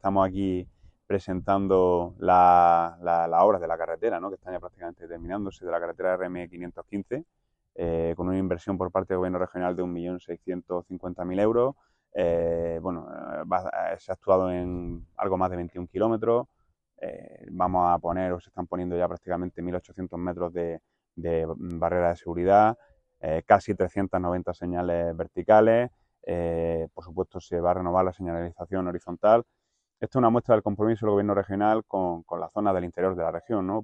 estamos aquí presentando las obras de la carretera, ¿no? Que están ya prácticamente terminándose, de la carretera RM515, con una inversión por parte del Gobierno regional de 1.650.000 euros. Se ha actuado en algo más de 21 kilómetros. Vamos a poner, o se están poniendo ya prácticamente 1.800 metros de barrera de seguridad, casi 390 señales verticales. Por supuesto, se va a renovar la señalización horizontal. Esto es una muestra del compromiso del Gobierno regional con la zona del interior de la región, ¿no?